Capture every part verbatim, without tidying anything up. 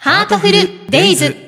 ハートフルデイズ。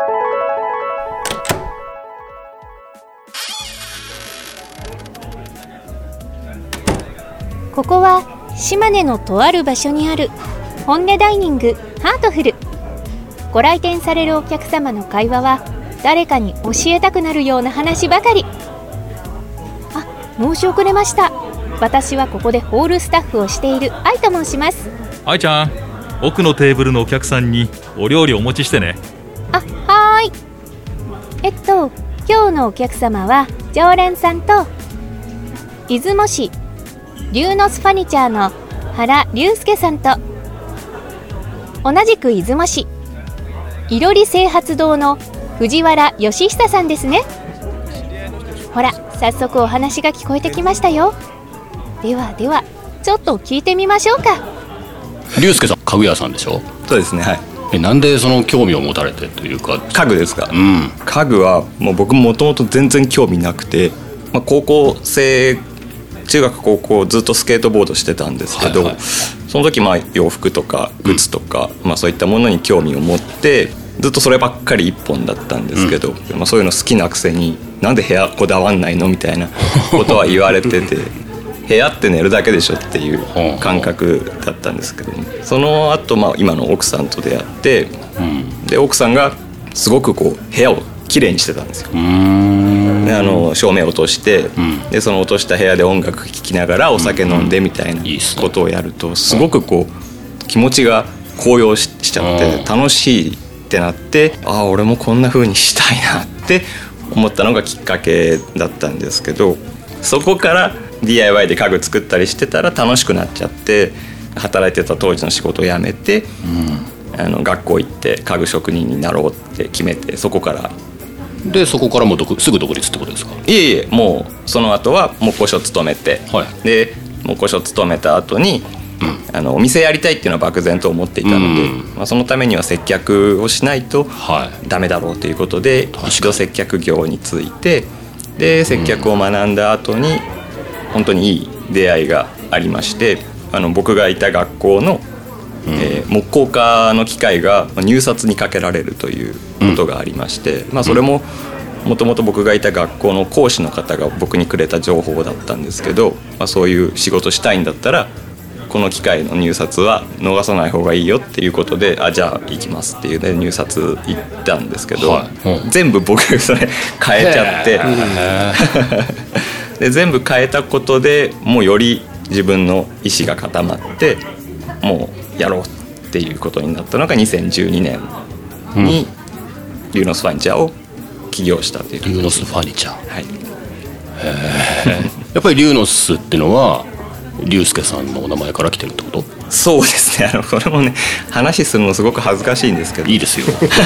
ここは島根のとある場所にある本音ダイニングハートフル。ご来店されるお客様の会話は誰かに教えたくなるような話ばかり。あ、申し遅れました。私はここでホールスタッフをしている愛と申します。 愛ちゃん、奥のテーブルのお客さんにお料理お持ちしてね。 あ、はーい。えっと今日のお客様は常連さんと出雲市リューノスファニチャーの原隆介さんと、同じく出雲市いろり整髪堂の藤原義久さんですね。ほら、早速お話が聞こえてきましたよ。ではではちょっと聞いてみましょうか。 隆介さん、家具屋さんでしょ。 そうですね、はい。 え、なんでその興味を持たれてというか。 家具ですか。 うん、 家具はもう僕もともと全然興味なくて、まあ、高校生中学高校ずっとスケートボードしてたんですけど、はいはい、その時まあ洋服とか靴とか、うん、まあ、そういったものに興味を持ってずっとそればっかり一本だったんですけど、うん、まあ、そういうの好きなくせになんで部屋こだわんないのみたいなことは言われてて部屋って寝るだけでしょっていう感覚だったんですけど、ね、その後、まあ今の奥さんと出会って、うん、で奥さんがすごくこう部屋をきれいにしてたんですよ。うーん、であの照明を落として、うん、でその落とした部屋で音楽聴きながらお酒飲んでみたいなことをやるとすごくこう気持ちが高揚 し, しちゃって楽しいってなって、ああ俺もこんな風にしたいなって思ったのがきっかけだったんですけど、そこから ディーアイワイ で家具作ったりしてたら楽しくなっちゃって、働いてた当時の仕事を辞めて、うん、あの学校行って家具職人になろうって決めて、そこからでそこからもうすぐ独立ってことですか。 いえいえ、もうその後は木工所勤めて、はい、で木工所勤めた後に、うん、あのお店やりたいっていうのは漠然と思っていたので、うん、まあ、そのためには接客をしないとダメだろうということで、はい、一度接客業について、で接客を学んだ後に本当にいい出会いがありまして、あの僕がいた学校の、うん、えー、木工科の機械が入札にかけられるということがありまして、うん、まあ、それももともと僕がいた学校の講師の方が僕にくれた情報だったんですけど、まあ、そういう仕事したいんだったらこの機械の入札は逃さない方がいいよっていうことで、あじゃあ行きますっていうね、入札行ったんですけど、はい、うん、全部僕それ変えちゃってで全部変えたことでもうより自分の意思が固まって、もうやろうっていうことになったのがにせんじゅうにねんにリューノスファニチャーを起業したという。 リューノスファニチャー、 はい、 へやっぱりリューノスっていうのは龍介さんのお名前から来てるってこと？ そうですね、あのこれもね話するのすごく恥ずかしいんですけど。 いいですよ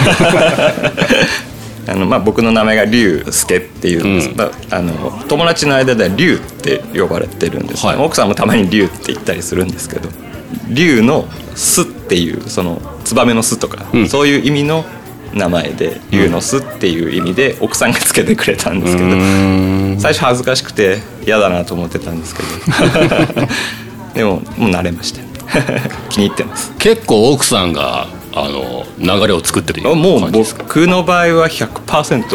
あのまあ、僕の名前が龍介っていうんです、うん、あの友達の間では龍って呼ばれてるんです、はい、奥さんもたまに龍って言ったりするんですけど、龍の巣っていうそのツバメの巣とか、うん、そういう意味の名前で龍の巣っていう意味で奥さんがつけてくれたんですけど、うん、最初恥ずかしくて嫌だなと思ってたんですけどでももう慣れました気に入ってます。 結構奥さんがあの流れを作ってるような感じですか？ もう僕の場合は ひゃくパーセント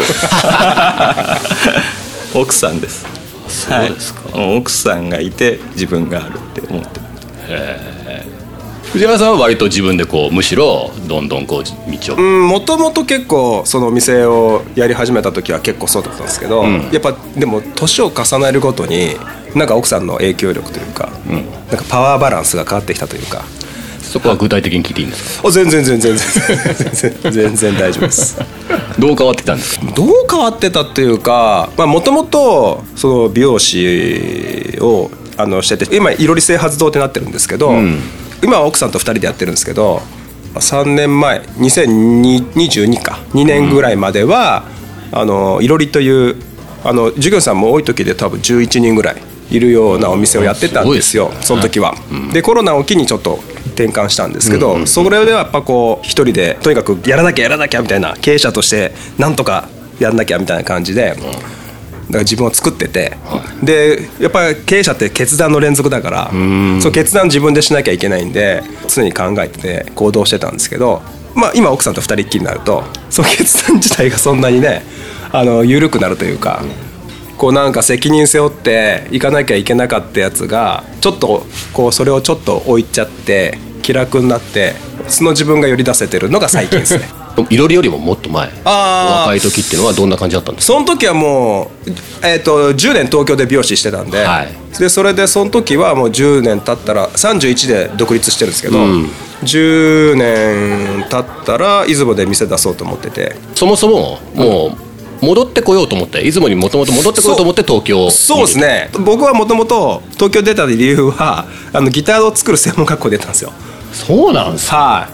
奥さんです。 そうですか、 はい、もう奥さんがいて自分があるって思ってる。 へー。藤原さんは割と自分でこうむしろどんどんこう道を、 うん、もともと結構そのお店をやり始めた時は結構そうだったんですけど、うん、やっぱでも年を重ねるごとになんか奥さんの影響力というか、うん、なんかパワーバランスが変わってきたというか。 そこは具体的に聞いていいんですか？ あ、全然全然全然全然大丈夫ですどう変わってきたんですか？ どう変わってたっていうか、もともとその美容師をあのしてて、今いろり整髪堂ってなってるんですけど、うん、今は奥さんとふたりでやってるんですけど、さんねんまえにせんにじゅうにかにねんぐらいまでは、うん、あのいろりというあの従業員さんも多い時で多分じゅういちにんぐらいいるようなお店をやってたんですよ、その時は、うん、でコロナを機にちょっと転換したんですけど、うんうんうん、それではやっぱこう一人でとにかくやらなきゃやらなきゃみたいな、経営者としてなんとかやらなきゃみたいな感じで、うん、だから自分を作ってて、はい、でやっぱり経営者って決断の連続だから、うん、そう決断自分でしなきゃいけないんで常に考えてて行動してたんですけど、 まあ、今奥さんとふたりっきりになるとその決断自体がそんなにねあの緩くなるというか、こうなんか責任背負って行かなきゃいけなかったやつがちょっとこうそれをちょっと置いちゃって気楽になって素の自分がより出せてるのが最近ですねいろりよりももっと前、 あ若い時っていうのはどんな感じだったんですか？ その時はもう、えー、とじゅうねん東京で美容師してたんで、 はい、 でそれでその時はもうじゅうねん経ったらさんじゅういちで独立してるんですけど、うん、じゅうねん経ったら出雲で店出そうと思ってて、 そもそももう戻ってこようと思って出雲にもともと戻ってこようと思って東京。 そうですね、僕はもともと東京出た理由はあのギターを作る専門学校出たんですよ。 そうなんですか。 はい、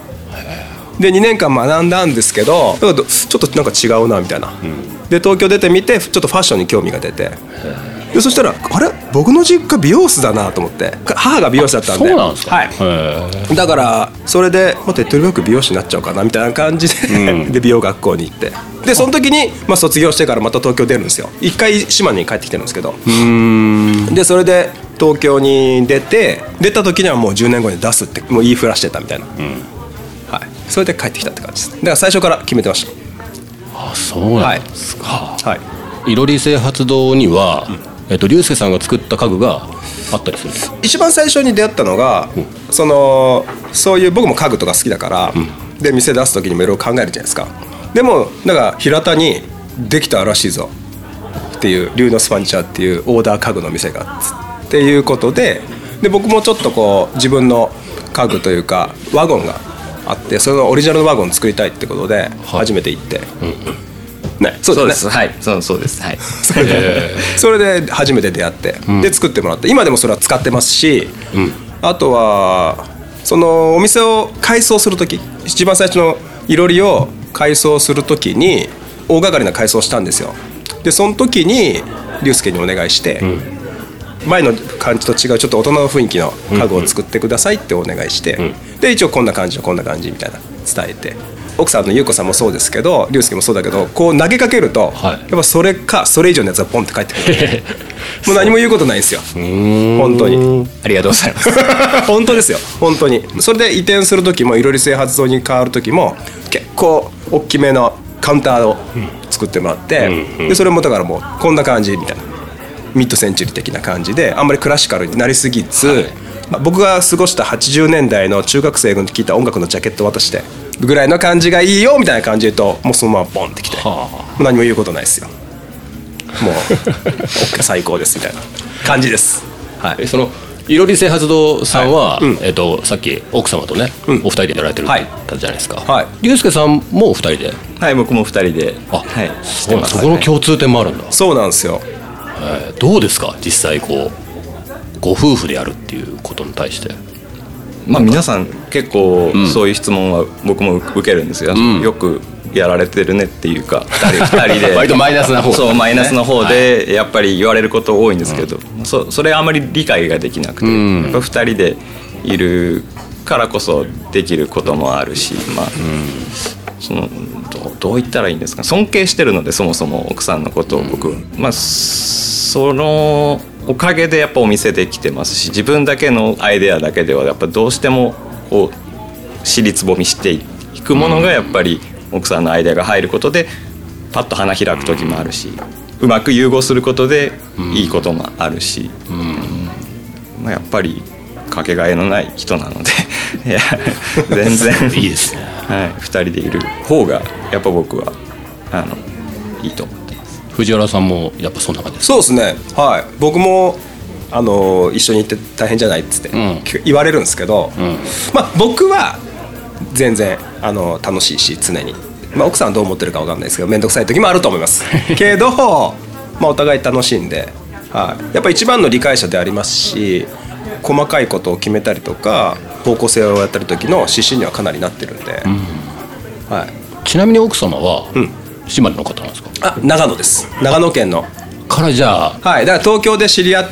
でにねんかん学んだんですけどちょっとなんか違うなみたいな、うん、で東京出てみてちょっとファッションに興味が出て、でそしたらあれ僕の実家美容室だなと思って、母が美容師だったんで。 そうなんですか。 はい、だからそれでもっと手っ取り早く美容師になっちゃおうかなみたいな感じで、うん、で美容学校に行って、でその時に、まあ、卒業してからまた東京出るんですよ。一回島根に帰ってきてるんですけど、うーんでそれで東京に出て出た時にはもうじゅうねんごに出すってもう言いふらしてたみたいな、うん、はい、それで帰ってきたって感じです。だから最初から決めてました。 あ、そうなんですか。 はい、 いろり整髪堂には、うん、えっと龍介さんが作った家具があったりするんですか？ 一番最初に出会ったのが、うん、そのそういう僕も家具とか好きだから、うん、で店出す時にもいろいろ考えるじゃないですか。でもなんか平田にできたらしいぞっていう龍ノスファニチャーっていうオーダー家具の店がっていうことで、で僕もちょっとこう自分の家具というかワゴンがあって、そのオリジナルのワゴン作りたいってことで初めて行って、はい、うんうん、ね、そうですね、はい、そうそうです、はい、それでそれで初めて出会って、うん、で作ってもらって、今でもそれは使ってますし、うん、あとはそのお店を改装する時、一番最初のいろりを改装する時に大掛かりな改装したんですよ。でその時に龍介にお願いして、うん、前の感じと違うちょっと大人の雰囲気の家具を作ってくださいってお願いして、うんうん、で一応こんな感じのこんな感じみたいな伝えて、奥さんの優子さんもそうですけど龍介もそうだけど、こう投げかけると、はい、やっぱそれかそれ以上のやつがポンって返ってくるもう何も言うことないんですよ本当に。ありがとうございます本当ですよ本当に。それで移転する時もいろり整髪堂に変わる時も結構大きめのカウンターを作ってもらって、うん、でそれもだからもうこんな感じみたいなミッドセンチュリー的な感じで、あんまりクラシカルになりすぎず、はい、まあ、僕が過ごしたはちじゅうねんだいの中学生に聴いた音楽のジャケットを渡してぐらいの感じがいいよみたいな感じで言うと、もうそのままボンってきて、はあ、もう何も言うことないですよ。もうOK 最高ですみたいな感じです、はい、 そのいろり整髪堂さんは、はい、うん、えー、とさっき奥様とね、うん、お二人でやられてるって言ったじゃないですか。はい、龍介さんもお二人で。 はい、僕も二人で。 あ、はい、してます。そこの共通点もあるんだ。 そうなんですよ。 えー、どうですか実際こうご夫婦でやるっていうことに対して。 まあ、皆さん結構そういう質問は僕も受けるんですよ、うん、よくやられてるねっていうかふたり, ふたりで割とマイナスな方、ね、 そうマイナスの方でやっぱり言われること多いんですけど、うん、そ, それあまり理解ができなくて、うん、やっぱふたりでいるからこそできることもあるし、まあ、うん、その ど, どう言ったらいいんですか、尊敬してるのでそもそも奥さんのことを僕、うん、まあそのおかげでやっぱお店できてますし、自分だけのアイデアだけではやっぱどうしてもこう尻つぼみしていくものがやっぱり奥さんのアイデアが入ることでパッと花開く時もあるし、うまく融合することでいいこともあるし、うんうん、まあ、やっぱりかけがえのない人なのでいや全然いいですね、 はい、ふたりでいる方がやっぱ僕はあのいいと思って。 藤原さんもやっぱそんな感じですか？ そうですね、はい、僕もあの一緒に行って大変じゃないっつって、うん、言われるんですけど、うん、まあ僕は全然あの楽しいし常に、まあ、奥さんはどう思ってるか分かんないですけど面倒くさい時もあると思いますけど、まあ、お互い楽しんで、はい、やっぱ一番の理解者でありますし、細かいことを決めたりとか方向性をやったり時の指針にはかなりなってるんで、うん、はい、 ちなみに奥様は、うん、島根の方なんですか？ あ、長野です。長野県のからじゃあ、 はい、だから東京で知り合って、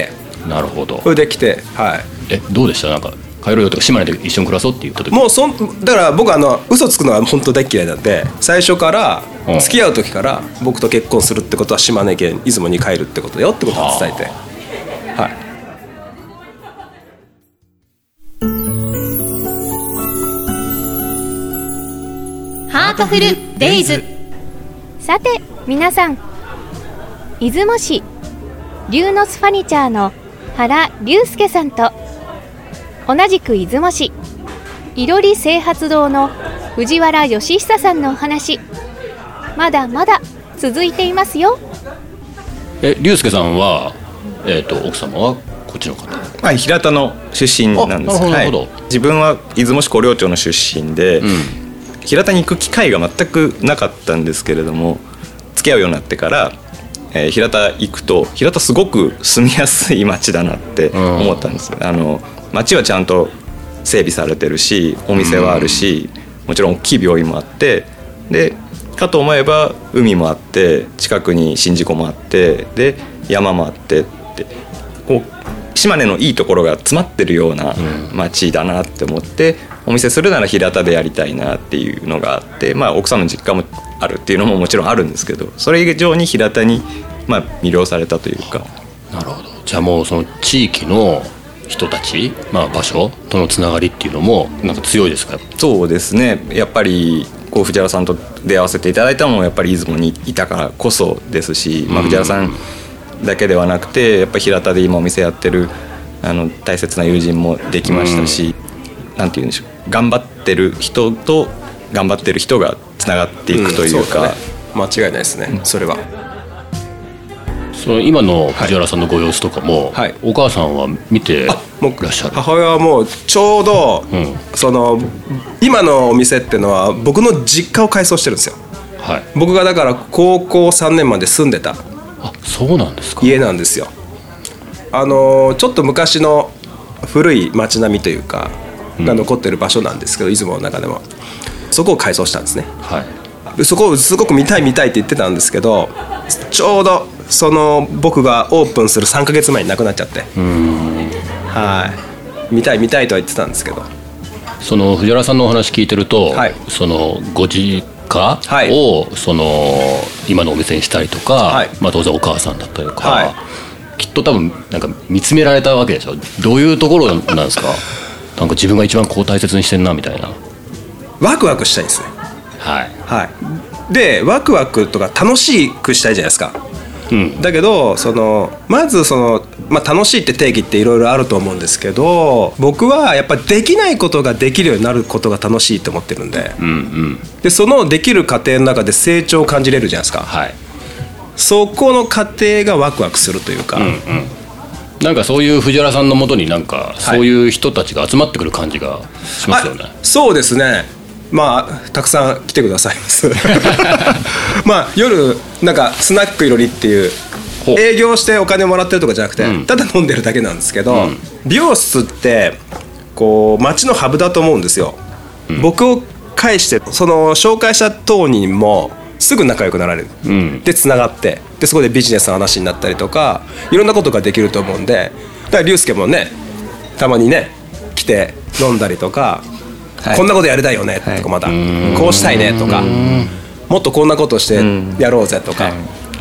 なるほど、 それで来て、はい、 え、どうでした？なんか帰ろうよとか島根で一緒に暮らそうって言った時、 もうそんだから僕あの嘘つくのは本当大嫌いなんで、最初から付き合う時から僕と結婚するってことは島根県出雲に帰るってことよってことを伝えて、はい。 ハートフルデイズ。 さて皆さん、出雲市リューノスファニチャーの原龍介さんと、同じく出雲市いろり整髪堂の藤原義久さんのお話、まだまだ続いていますよ。 え、龍介さんは、えー、と奥様はこっちの方？ はい、平田の出身なんです。 なるほど、はい、 自分は出雲市古領町の出身で、うん、平田に行く機会が全くなかったんですけれども、付き合うようになってから、えー、平田行くと平田すごく住みやすい町だなって思ったんです。うん、あの町はちゃんと整備されてるし、お店はあるし、うん、もちろん大きい病院もあって、でかと思えば海もあって、近くに宍道湖もあって、で山もあってって、こう島根のいいところが詰まってるような町だなって思って、お店するなら平田でやりたいなっていうのがあって、まあ、奥さんの実家もあるっていうのももちろんあるんですけど、それ以上に平田にまあ魅了されたというか。 なるほど。じゃあもうその地域の人たち、まあ、場所とのつながりっていうのもなんか強いですか？ そうですね、やっぱりこう藤原さんと出会わせていただいたのもやっぱり出雲にいたからこそですし、まあ、藤原さんだけではなくて、やっぱり平田で今お店やってるあの大切な友人もできましたし、なんていうんでしょう、頑張ってる人と頑張ってる人がつながっていくというか、うん、 そうだね、間違いないですね、うん、それは。 その今の藤原さんのご様子とかも、はい、お母さんは見てらっしゃる？ 母親はもうちょうど、うん、その今のお店っていうのは僕の実家を改装してるんですよ。はい、僕がだから高校さんねんまで住んでた、 あ、そうなんですか、 家なんですよ。あのちょっと昔の古い街並みというかが残ってる場所なんですけど、うん、出雲の中でもそこを改装したんですね。はい、そこをすごく見たい見たいって言ってたんですけど、ちょうどその僕がオープンするさんかげつまえに亡くなっちゃって、うーん、はい、見たい見たいとは言ってたんですけど、 その藤原さんのお話聞いてると、はい、そのご実家を、はい、その今のお店にしたりとか、はい、まあ、当然お母さんだったりとか、はい、きっと多分なんか見つめられたわけでしょ。どういうところなんですか？なんか自分が一番こう大切にしてんなみたいな。 ワクワクしたいですね。はい、はい、でワクワクとか楽しくしたいじゃないですか。うん、だけどそのまずその、まあ、楽しいって定義っていろいろあると思うんですけど、僕はやっぱりできないことができるようになることが楽しいと思ってるんで、うんうん、でそのできる過程の中で成長を感じれるじゃないですか。はい、そこの過程がワクワクするというか、うんうん、 なんかそういう藤原さんのもとになんかそういう人たちが集まってくる感じがしますよね。 そうですね、まあたくさん来てくださいますまあ夜なんかスナックいろりっていう営業してお金もらってるとかじゃなくて、うん、ただ飲んでるだけなんですけど、うん、美容室ってこう街のハブだと思うんですよ。うん、僕を介してその紹介した当人もすぐ仲良くなられる、うん、でつながって、でそこでビジネスの話になったりとかいろんなことができると思うんで、だから龍介もねたまにね来て飲んだりとか、はい、こんなことやりたいよねとか、また、はい、こうしたいねとか、もっとこんなことしてやろうぜとか、はい、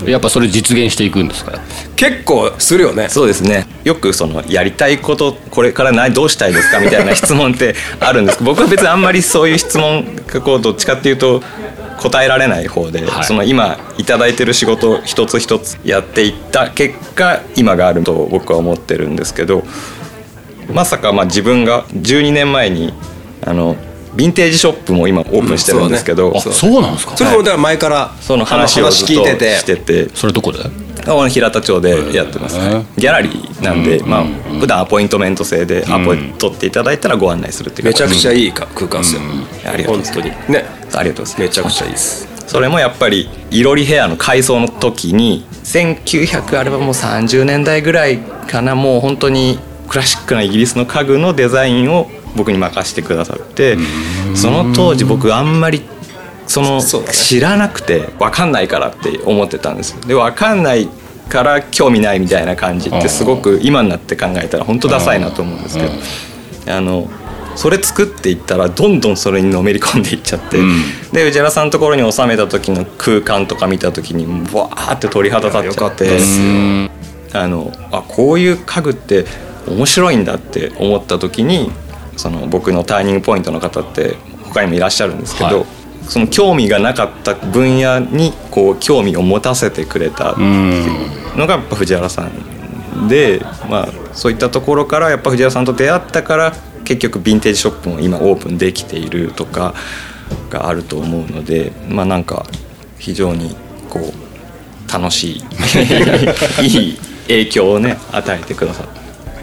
やっぱそれ実現していくんですか？ 結構するよね。 そうですね、よくそのやりたいことこれから何どうしたいですかみたいな質問ってあるんですけど、僕は別にあんまりそういう質問がこうどっちかっていうと答えられない方で、はい、その今いただいてる仕事を一つ一つやっていった結果今があると僕は思ってるんですけど、まさかまあ自分がじゅうにねんまえにあのヴィンテージショップも今オープンしてるんですけど、 うん、そうね、あ、そうなんですか。 それもだから前からその話をずっとしてて、 それどこで？ 平田町でやってます、ね、ギャラリーなんで、うん、まあ、普段アポイントメント制でアポイント取っていただいたらご案内するっていう、 めちゃくちゃいい空間ですよ、うん、 ありがとうございます。本当にね、ありがとうございます。 めちゃくちゃいいです。 それもやっぱりいろりヘアの改装の時にせんきゅうひゃくあればもうさんじゅうねんだいぐらいかな、もう本当にクラシックなイギリスの家具のデザインを僕に任せてくださって、その当時僕あんまりその知らなくて分かんないからって思ってたんですよ。で分かんないから興味ないみたいな感じってすごく今になって考えたら本当ダサいなと思うんですけど、あのそれ作っていったらどんどんそれにのめり込んでいっちゃって、うん、で藤原さんのところに収めた時の空間とか見た時にわーって鳥肌立っちゃって、あのあこういう家具って面白いんだって思った時に、その僕のターニングポイントの方って他にもいらっしゃるんですけど、はい、 その興味がなかった分野にこう興味を持たせてくれたっていうのがやっぱ藤原さんで、まあ、そういったところからやっぱ藤原さんと出会ったから結局ヴィンテージショップも今オープンできているとかがあると思うので、まあなんか非常にこう楽しいいい影響をね与えてくださった。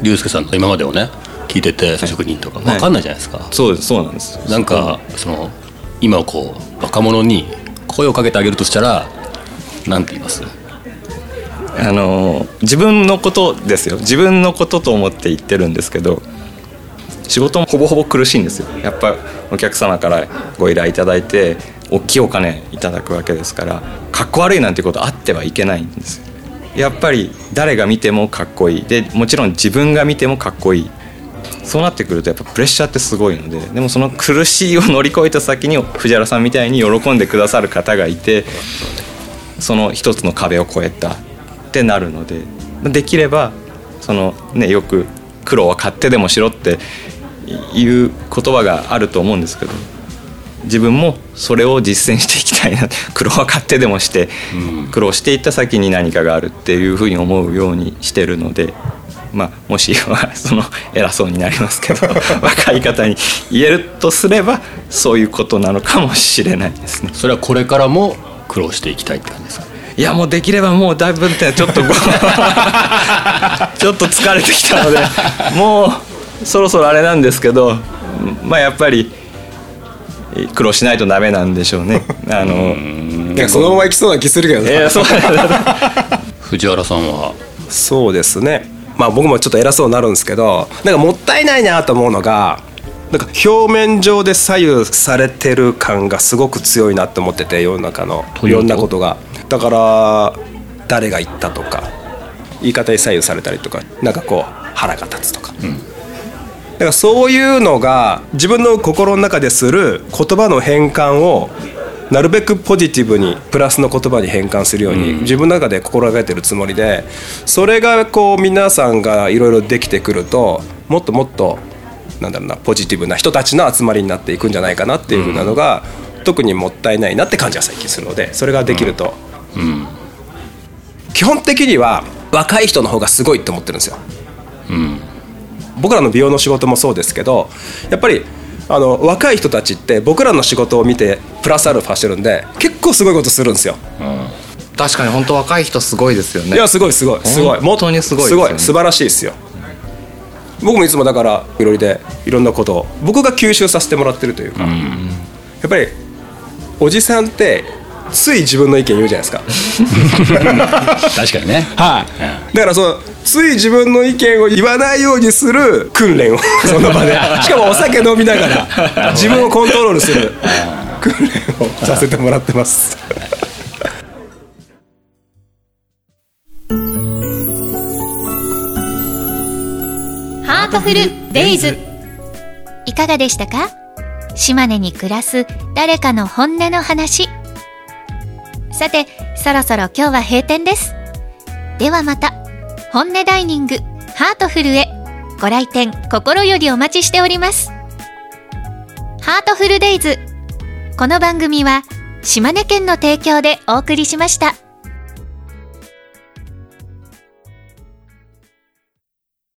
龍介さんの今までをね聞いてて職人とか分かんないじゃないですか、はい、 そうです、そうなんです。 なんかその今こう若者に声をかけてあげるとしたら何て言います？ あの自分のことですよ。自分のことと思って言ってるんですけど、仕事もほぼほぼ苦しいんですよ。やっぱお客様からご依頼いただいて大きいお金いただくわけですから、かっこ悪いなんてことあってはいけないんですよ。やっぱり誰が見てもかっこいいで、もちろん自分が見てもかっこいい。そうなってくるとやっぱプレッシャーってすごいので、でもその苦しいを乗り越えた先に藤原さんみたいに喜んでくださる方がいて、その一つの壁を越えたってなるので、できればそのね、よく苦労は買ってでもしろっていう言葉があると思うんですけど、自分もそれを実践していきたいな。苦労は買ってでもして、苦労していった先に何かがあるっていうふうに思うようにしてるので、まあ、もしはその偉そうになりますけど若い方に言えるとすればそういうことなのかもしれないですね。 それはこれからも苦労していきたいって感じですか？ いや、もうできればもうだいぶちょっとちょっと疲れてきたのでもうそろそろあれなんですけど、まあやっぱり苦労しないとダメなんでしょうね。あのいや、そのままいきそうな気するけどね。いや、そう藤原さんは？ そうですね、まあ僕もちょっと偉そうになるんですけど、なんかもったいないなと思うのが、なんか表面上で左右されてる感がすごく強いなと思ってて、世の中のいろんなことが。だから誰が言ったとか言い方に左右されたりとか、なんかこう腹が立つとか、うん、だからそういうのが自分の心の中でする言葉の変換をなるべくポジティブにプラスの言葉に変換するように自分の中で心がけてるつもりで、それがこう皆さんがいろいろできてくると、もっともっとなんだろうな、ポジティブな人たちの集まりになっていくんじゃないかなっていう風なのが、特にもったいないなって感じは最近するので、それができると、うんうん、基本的には若い人の方がすごいって思ってるんですよ、うん、僕らの美容の仕事もそうですけど、やっぱりあの若い人たちって僕らの仕事を見てプラスアルファしてるんで、結構すごいことするんですよ、うん、 確かに本当若い人すごいですよね。 いや、すごいすごいすごい、 本当にすごいですよね。すごい素晴らしいですよ。僕もいつもだからいろいろでいろんなことを僕が吸収させてもらってるというか、うん、やっぱりおじさんってつい自分の意見言うじゃないですか確かにね、 はい、だからそのつい自分の意見を言わないようにする訓練をその場でしかもお酒飲みながら自分をコントロールする訓練をさせてもらってますハートフルデイズ。 いかがでしたか？島根に暮らす誰かの本音の話。さて、そろそろ今日は閉店です。ではまた、本音ダイニングハートフルへご来店心よりお待ちしております。ハートフルデイズ。この番組は島根県の提供でお送りしました。